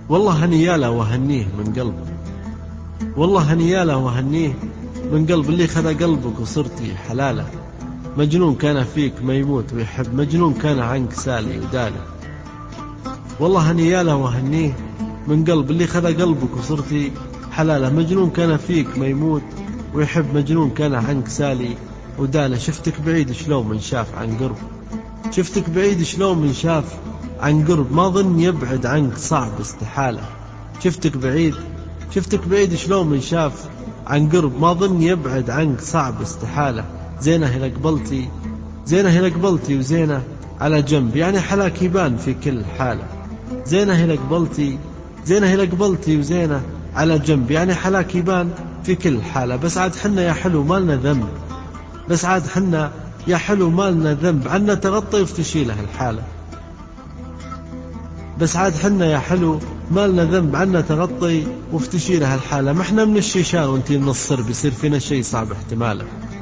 والله هنياله وهنيه من قلب، والله هنياله وهنيه من قلب اللي خذا قلبك وصرتي حلاله. مجنون كان فيك ما يموت ويحب، مجنون كان عنك سالي وداله. والله هنياله وهنيه من قلب اللي خذا قلبك وصرتي حلاله. مجنون كان فيك ما يموت ويحب، مجنون كان عنك سالي وداله. شفتك بعيد شلون من شاف عن قرب، شفتك بعيد شلون من شاف عن قرب، ما ظن يبعد عنك صعب استحالة. شفتك بعيد، شفتك بعيد شلون من شاف عن قرب، ما ظن يبعد عنك صعب استحالة. زينة هنا قبلتي، زينة هنا قبلتي وزينة على جنب، يعني حلاك يبان في كل حالة. زينة هنا قبلتي، زينة هنا قبلتي وزينة على جنب، يعني حلاك يبان في كل حالة. بس عاد حنا يا حلو مالنا ذنب، بس عاد حنا يا حلو مالنا ذنب، عنا تغطي وفتشي له الحالة. بس عاد حنا يا حلو مالنا ذنب، عنا تغطي وفتشي له الحالة. ما احنا من الشيشان وانتي من الصرب، يصير فينا شي صعب احتماله.